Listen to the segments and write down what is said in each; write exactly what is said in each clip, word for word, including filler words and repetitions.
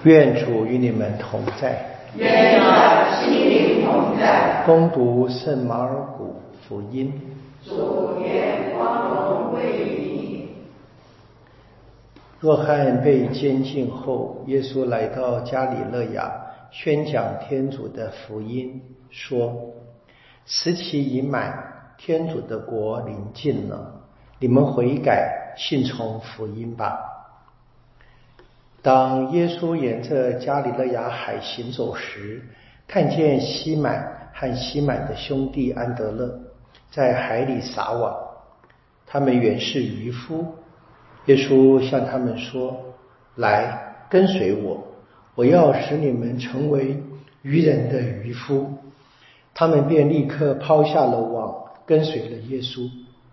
愿主与你们同在， 愿你心灵同在。 恭读圣马尔谷福音。 主愿光荣归于你。 若翰被监禁后，耶稣来到加里肋亚，宣讲天主的福音，说：时期已满，天主的国临近了，你们悔改，信从福音吧。当耶稣沿着加里肋亚海行走时，看见西满和西满的兄弟安德勒在海里撒网，他们原是渔夫。耶稣向他们说：来，跟随我，我要使你们成为渔人的渔夫。他们便立刻抛下了网，跟随了耶稣。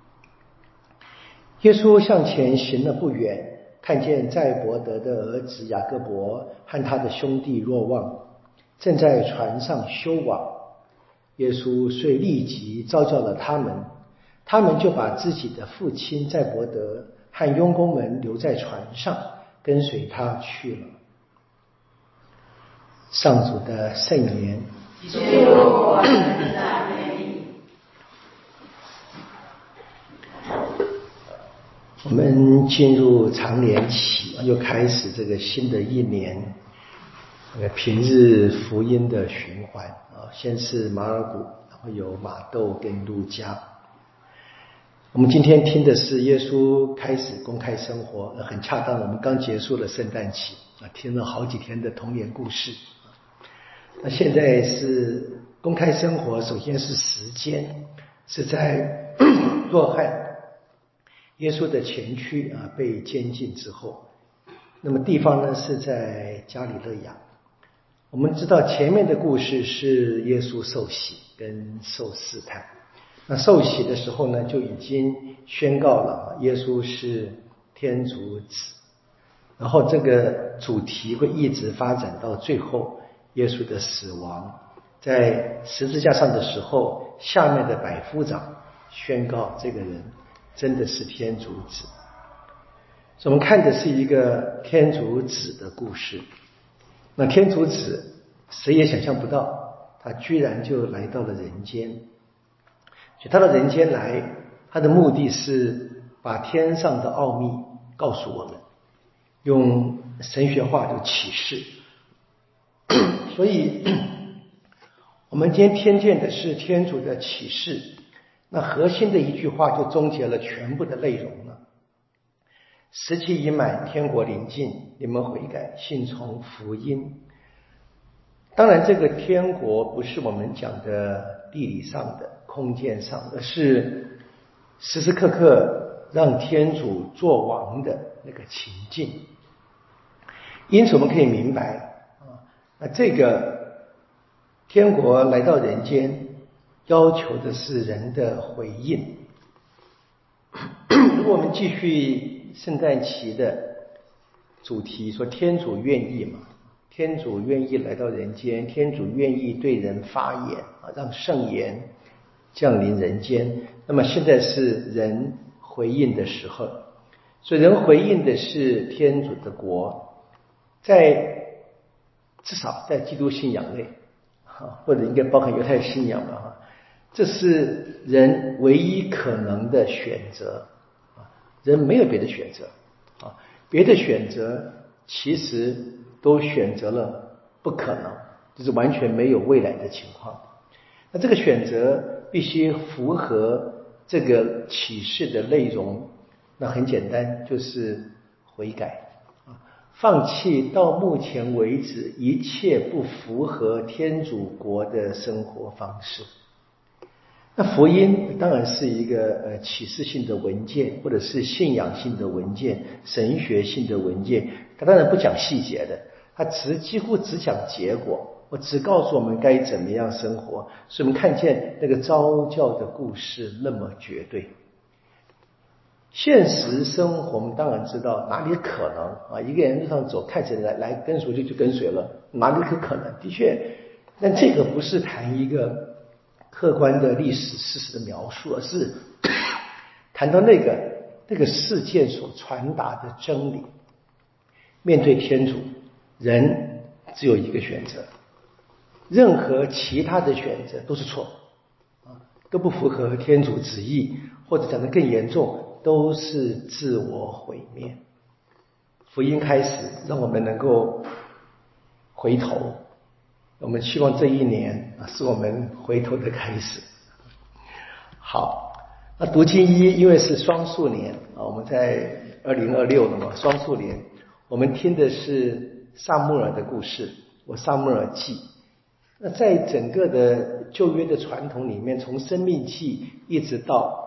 耶稣向前行了不远，看见载伯德的儿子雅各伯和他的兄弟若望正在船上修网，耶稣遂立即召叫了他们，他们就把自己的父亲载伯德和佣工们留在船上，跟随他去了。上主的圣言。 基督，我们赞美你。 我们进入常年期，又开始这个新的一年，那个平日福音的循环啊，先是马尔谷，然后有马窦跟路加。我们今天听的是耶稣开始公开生活，很恰当，我们刚结束了圣诞期啊，听了好几天的童年故事。那现在是公开生活，首先是时间，是在若翰耶稣的前驱啊被监禁之后，那么地方呢是在加里肋亚。我们知道前面的故事是耶稣受洗跟受试探，那受洗的时候呢就已经宣告了耶稣是天主子，然后这个主题会一直发展到最后耶稣的死亡，在十字架上的时候，下面的百夫长宣告这个人真的是天主子。所以我们看的是一个天主子的故事。那天主子谁也想象不到，他居然就来到了人间。所以他到人间来，他的目的是把天上的奥秘告诉我们，用神学化就启示。所以我们今天听见的是天主的启示，那核心的一句话就终结了全部的内容了。时期已满，天国临近，你们悔改，信从福音。当然这个天国不是我们讲的地理上的空间上的，而是时时刻刻让天主作王的那个情境。因此我们可以明白啊，那这个天国来到人间，要求的是人的回应。如果我们继续圣诞期的主题，说天主愿意嘛，天主愿意来到人间，天主愿意对人发言啊，让圣言降临人间。那么现在是人回应的时候，所以人回应的是天主的国，在至少在基督信仰内，或者应该包含犹太信仰吧，这是人唯一可能的选择，人没有别的选择，别的选择其实都选择了不可能，就是完全没有未来的情况。那这个选择必须符合这个启示的内容，那很简单，就是悔改，放弃到目前为止一切不符合天主国的生活方式。那福音当然是一个呃启示性的文件，或者是信仰性的文件，神学性的文件，它当然不讲细节的，它只几乎只讲结果，我只告诉我们该怎么样生活。所以我们看见那个召教的故事那么绝对。现实生活我们当然知道哪里可能啊，一个人路上走，看起来来跟随就就跟随了，哪里可可能？的确，但这个不是谈一个客观的历史事实的描述，而是谈到那个那个事件所传达的真理。面对天主， 人只有一个选择，任何其他的选择都是错啊，都不符合天主旨意，或者讲得更严重，都是自我毁灭。福音开始让我们能够回头，我们希望这一年啊是我们回头的开始。好，那读经一因为是双数年啊，我们在二零二六了嘛，双数年，我们听的是撒母耳的故事，我撒母耳记。那在整个的旧约的传统里面，从申命记一直到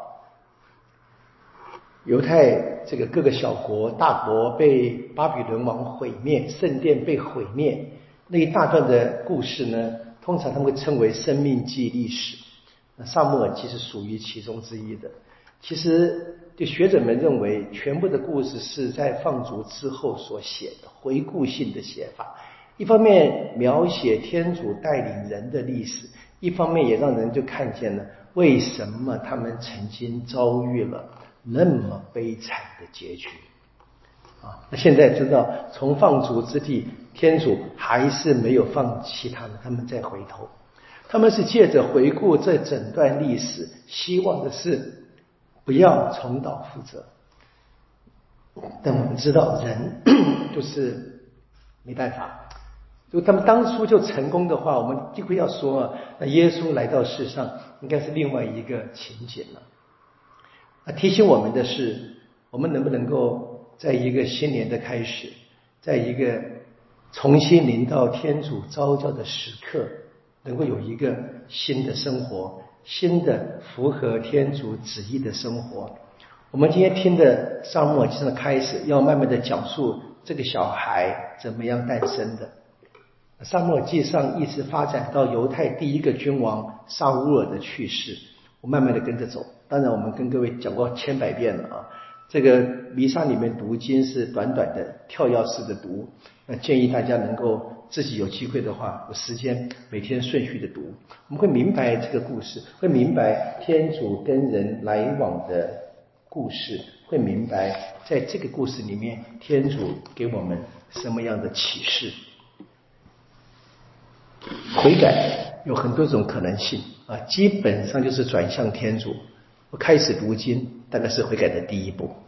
犹太这个各个小国大国被巴比伦王毁灭，圣殿被毁灭，那一大段的故事呢，通常他们会称为申命记历史。那撒母耳记是属于其中之一的。其实就学者们认为，全部的故事是在放逐之后所写的，回顾性的写法。一方面描写天主带领人的历史，一方面也让人就看见了为什么他们曾经遭遇了那么悲惨的结局啊！那现在知道，从放逐之地，天主还是没有放弃他们，他们再回头，他们是借着回顾这整段历史，希望的是不要重蹈覆辙。但我们知道，人就是没办法。如果他们当初就成功的话，我们就会要说啊，那耶稣来到世上应该是另外一个情景了。啊，提醒我们的是，我们能不能够在一个新年的开始，在一个重新临到天主召叫的时刻，能够有一个新的生活，新的符合天主旨意的生活。我们今天听的撒母耳记的开始，要慢慢的讲述这个小孩怎么样诞生的。撒母耳记上一直发展到犹太第一个君王撒乌尔的去世，我慢慢的跟着走。当然我们跟各位讲过千百遍了啊，这个弥撒里面读经是短短的跳跃式的读，那建议大家能够自己有机会的话，有时间每天顺序的读，我们会明白这个故事，会明白天主跟人来往的故事，会明白在这个故事里面天主给我们什么样的启示。悔改有很多种可能性啊，基本上就是转向天主。我开始读经大概是悔改的第一步。